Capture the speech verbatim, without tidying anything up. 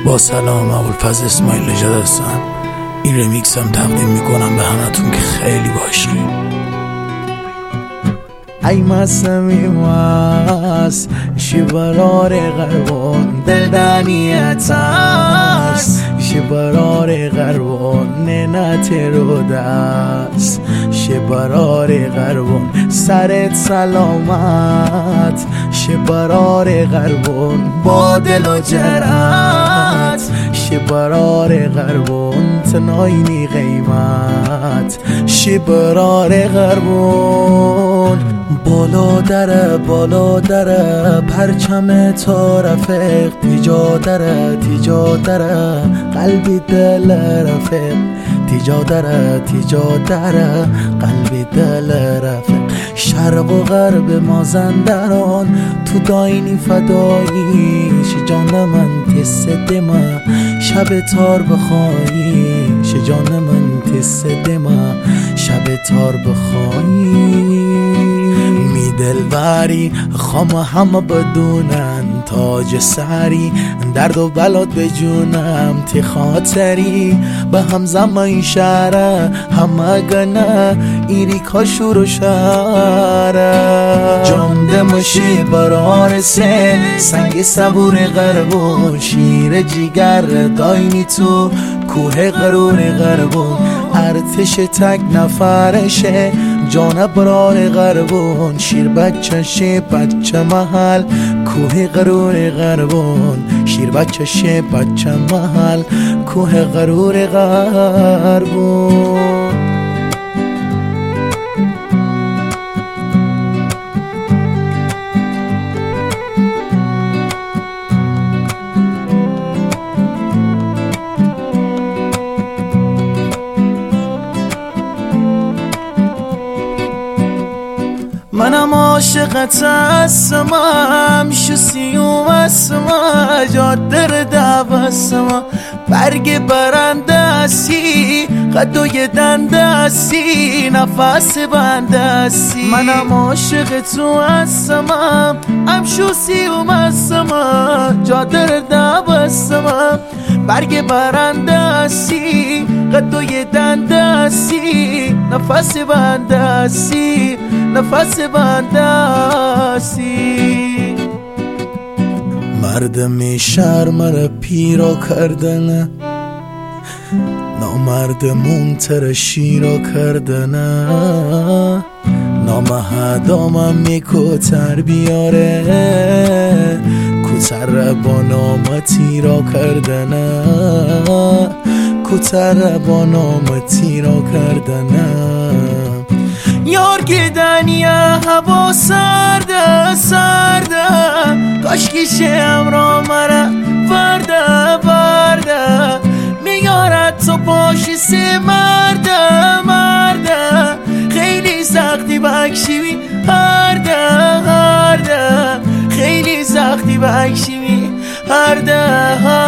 با سلام، ابوالفضل اسماعیل نژاد هستم. این رمیکس هم تقدیم میکنم به همتون که خیلی باشی. ای مسمی ماست شبرار غربان دلدانیت است، شبرار غربان نت رو دست، شبرار غربان سرت سلامت، شبرار غربان با دل و جرأت، شبرار غربان تناینی قیمت، شبرار غربان بالا دره بالا دره پرچم تا رفیق، تیجا دره تیجا دره قلبی دل رفیق، تیجا دره تیجا دره قلبی دل رفیق. شرق و غرب مازندران تو داینی فدایی، شجان من تس دما شب تار بخوایی، شجان من تس دما شب تار بخوایی. می دلبری خام همه بدونن تاج سری، درد و بلاد به جونم تی خاطری، به هم زمان شهره همه گنه ایری کاشور و شهره. جامده مشی برار سه سنگ صبور غربون، شیر جیگر داینی تو کوه غرور غربون، ارتش تک نفرشه جان برار غربون، شیر بچه شه بچه محل کوه غرور غربون، شیر بچه شه بچه محل کوه غرور غربون. منم عاشقت هستم، همشو سیوم هستم، جاده دوستم، برگ برنده هستی قدوی دنده هستی نفس بنده هستی. منم عاشق تو هستم، همشو سیوم هستم، جاده دوستم، برگ برنده هستی قدوی دنده هستی نفس بنده هستی نفس بنده هستی. مردم شرم را پیرا کردن، نامردمون تر شیرا کردن، نامهدامم میکوتر بیاره کوتر با نام تیرا کردن، کوتر با نام تیرا کردن. یار گدنیه هوا سرده سرده، کاشکی شم را مره ورده ورده، میارد تو پاشی سه مرده مرده، خیلی سختی بکشیوی هرده هرده، خیلی سختی بکشیوی هرده هرده.